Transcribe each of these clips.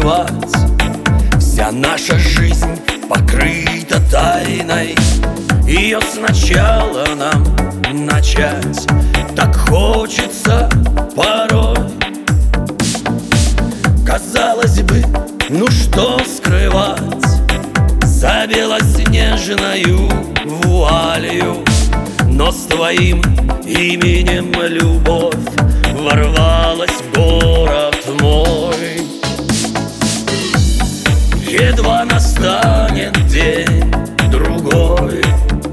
скрывать. Вся наша жизнь покрыта тайной. Ее сначала нам начать так хочется порой. Казалось бы, ну что скрывать за белоснежною вуалью, но с твоим именем любовь ворвалась в город мой. Едва настанет день другой,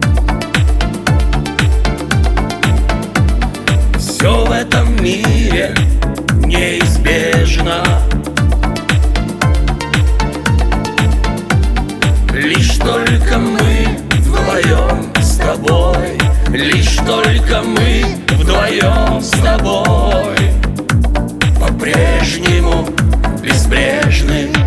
все в этом мире неизбежно. Лишь только мы вдвоем с тобой, лишь только мы вдвоем с тобой, по-прежнему безбрежны